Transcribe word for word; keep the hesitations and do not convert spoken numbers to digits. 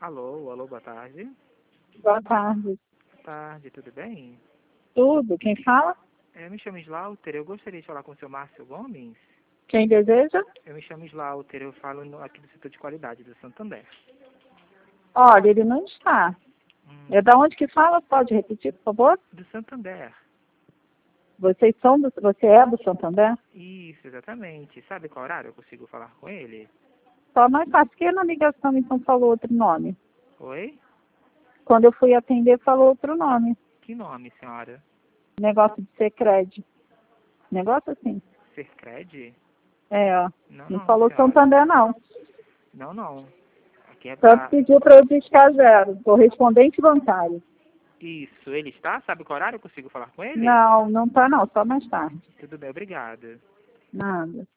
Alô, alô, boa tarde. Boa tarde. Boa tarde, tudo bem? Tudo. Quem fala? Eu me chamo Slaughter, eu gostaria de falar com o seu Márcio Gomes. Quem deseja? Eu me chamo Slaughter, eu falo no, aqui do setor de qualidade do Santander. Olha, ele não está. Hum, É da onde que fala? Pode repetir, por favor? do Santander. Vocês são do, você é do Santander? Isso, exatamente. Sabe qual horário eu consigo falar com ele? Só mais fácil. Porque na ligação então falou outro nome. Oi? Quando eu fui atender, falou outro nome. Que nome, senhora? Negócio de Sicredi. Negócio assim. Sercred? É, ó. Não, Não não, falou senhora. Santander, não. Não, não. Aqui é Tanto pra... pediu para eu discar zero. Correspondente bancário. Isso, ele está? Sabe qual horário eu consigo falar com ele? Não, não tá não. Só mais tarde. Tudo bem, obrigada. Nada.